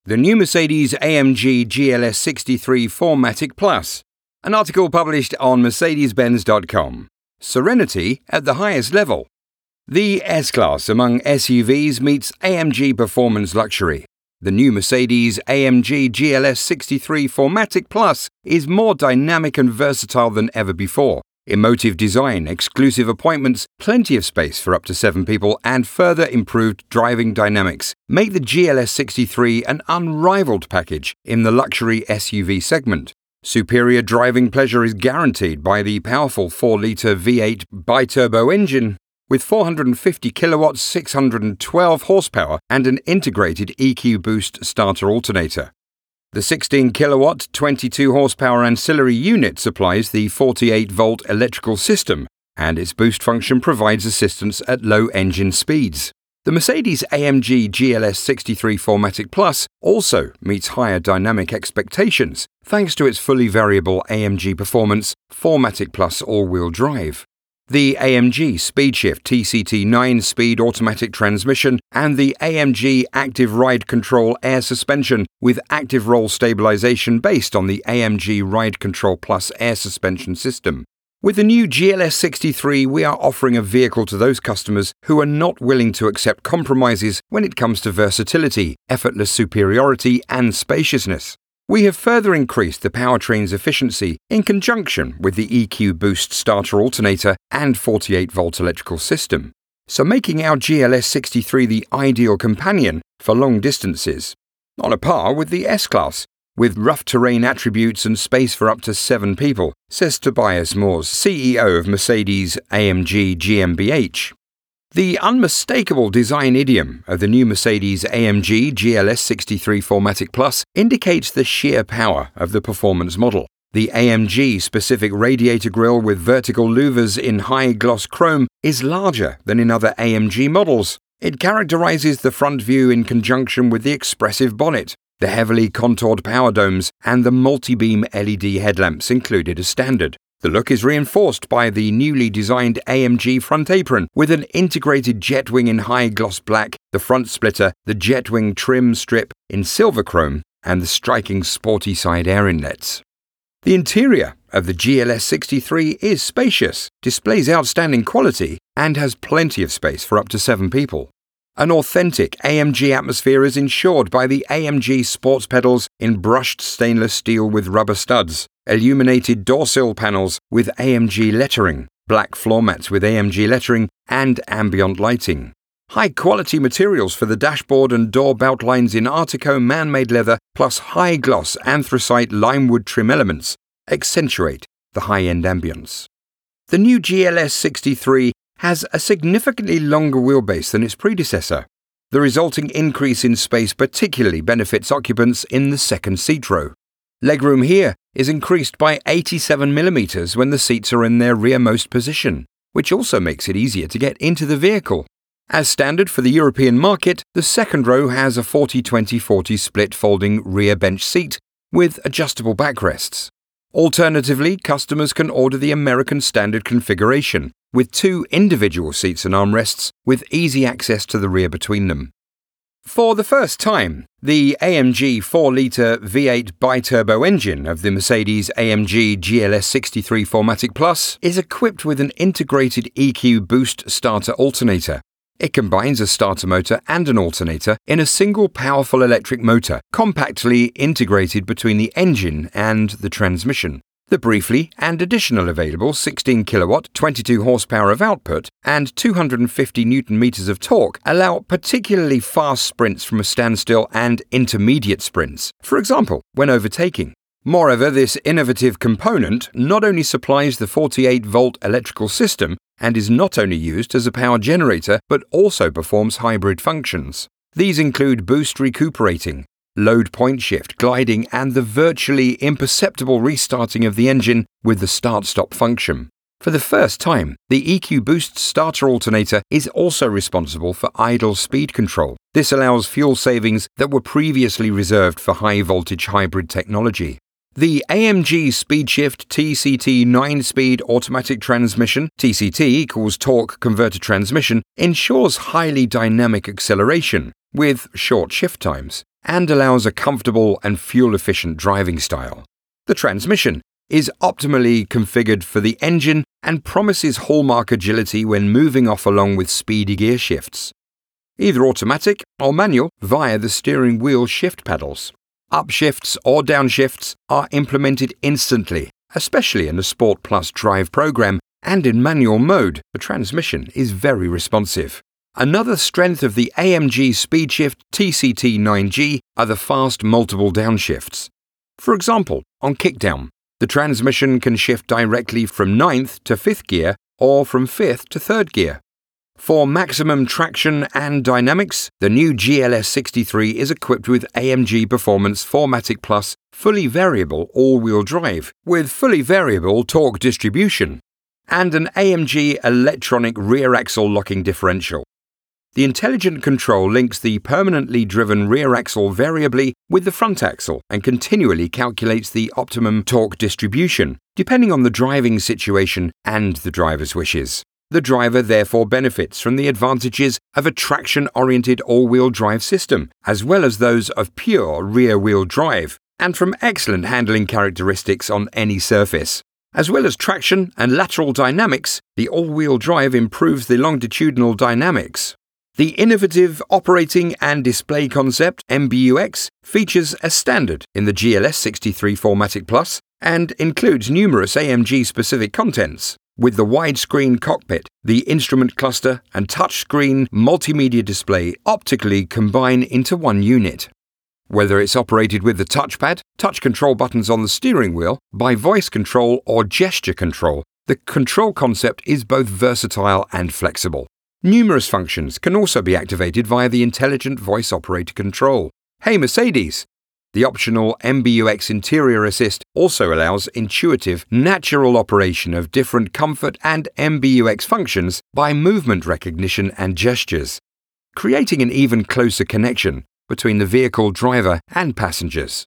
The new Mercedes-AMG GLS 63 4MATIC Plus. An article published on Mercedes-Benz.com. Serenity at the highest level. The S-Class among SUVs meets AMG performance luxury. The new Mercedes-AMG GLS 63 4MATIC Plus is more dynamic and versatile than ever before. Emotive design, exclusive appointments, plenty of space for up to 7 people, and further improved driving dynamics make the GLS 63 an unrivaled package in the luxury SUV segment. Superior driving pleasure is guaranteed by the powerful 4-litre V8 biturbo engine with 450 kilowatts, 612 horsepower, and an integrated EQ Boost starter alternator. The 16-kilowatt, 22-horsepower ancillary unit supplies the 48-volt electrical system, and its boost function provides assistance at low engine speeds. The Mercedes-AMG GLS 63 4MATIC Plus also meets higher dynamic expectations thanks to its fully variable AMG Performance 4MATIC Plus all-wheel drive. The AMG SpeedShift TCT 9-speed automatic transmission and the AMG Active Ride Control air suspension with active roll stabilization based on the AMG Ride Control Plus air suspension system. With the new GLS 63, we are offering a vehicle to those customers who are not willing to accept compromises when it comes to versatility, effortless superiority, and spaciousness. We have further increased the powertrain's efficiency in conjunction with the EQ Boost starter alternator and 48-volt electrical system, so making our GLS 63 the ideal companion for long distances, on a par with the S-Class, with rough terrain attributes and space for up to 7 people, says Tobias Moores, CEO of Mercedes-AMG GmbH. The unmistakable design idiom of the new Mercedes-AMG GLS 63 4MATIC Plus indicates the sheer power of the performance model. The AMG-specific radiator grille with vertical louvers in high-gloss chrome is larger than in other AMG models. It characterizes the front view in conjunction with the expressive bonnet, the heavily contoured power domes, and the multi-beam LED headlamps included as standard. The look is reinforced by the newly designed AMG front apron with an integrated jetwing in high-gloss black, the front splitter, the jetwing trim strip in silver chrome, and the striking sporty side air inlets. The interior of the GLS 63 is spacious, displays outstanding quality, and has plenty of space for up to 7 people. An authentic AMG atmosphere is ensured by the AMG sports pedals in brushed stainless steel with rubber studs, illuminated door sill panels with AMG lettering, black floor mats with AMG lettering, and ambient lighting. High-quality materials for the dashboard and door belt lines in Artico man-made leather plus high-gloss anthracite limewood trim elements accentuate the high-end ambience. The new GLS 63 has a significantly longer wheelbase than its predecessor. The resulting increase in space particularly benefits occupants in the second seat row. Legroom here is increased by 87mm when the seats are in their rearmost position, which also makes it easier to get into the vehicle. As standard for the European market, the second row has a 40-20-40 split folding rear bench seat with adjustable backrests. Alternatively, customers can order the American standard configuration, with 2 individual seats and armrests with easy access to the rear between them. For the first time, the AMG 4-litre V8 biturbo engine of the Mercedes-AMG GLS 63 4MATIC Plus is equipped with an integrated EQ Boost starter alternator. It combines a starter motor and an alternator in a single powerful electric motor, compactly integrated between the engine and the transmission. The briefly and additional available 16 kilowatt, 22 horsepower of output and 250 newton meters of torque allow particularly fast sprints from a standstill and intermediate sprints, for example, when overtaking. Moreover, this innovative component not only supplies the 48-volt electrical system and is not only used as a power generator but also performs hybrid functions. These include boost recuperating, load point shift, gliding, and the virtually imperceptible restarting of the engine with the start-stop function. For the first time, the EQ Boost starter alternator is also responsible for idle speed control. This allows fuel savings that were previously reserved for high-voltage hybrid technology. The AMG SpeedShift TCT 9-speed automatic transmission, TCT equals torque converter transmission, ensures highly dynamic acceleration, with short shift times, and allows a comfortable and fuel-efficient driving style. The transmission is optimally configured for the engine and promises hallmark agility when moving off along with speedy gear shifts. Either automatic or manual via the steering wheel shift pedals. Upshifts or downshifts are implemented instantly, especially in the Sport Plus drive program, and in manual mode, the transmission is very responsive. Another strength of the AMG SpeedShift TCT 9G are the fast multiple downshifts. For example, on kickdown, the transmission can shift directly from 9th to 5th gear or from 5th to 3rd gear. For maximum traction and dynamics, the new GLS 63 is equipped with AMG Performance 4MATIC Plus fully variable all-wheel drive with fully variable torque distribution and an AMG electronic rear axle locking differential. The intelligent control links the permanently driven rear axle variably with the front axle and continually calculates the optimum torque distribution, depending on the driving situation and the driver's wishes. The driver therefore benefits from the advantages of a traction-oriented all-wheel drive system, as well as those of pure rear-wheel drive, and from excellent handling characteristics on any surface. As well as traction and lateral dynamics, the all-wheel drive improves the longitudinal dynamics. The innovative operating and display concept MBUX features as standard in the GLS 63 4MATIC Plus and includes numerous AMG-specific contents. With the widescreen cockpit, the instrument cluster and touchscreen multimedia display optically combine into one unit. Whether it's operated with the touchpad, touch control buttons on the steering wheel, by voice control or gesture control, the control concept is both versatile and flexible. Numerous functions can also be activated via the intelligent voice operator control. Hey Mercedes! The optional MBUX Interior Assist also allows intuitive, natural operation of different comfort and MBUX functions by movement recognition and gestures, creating an even closer connection between the vehicle driver and passengers.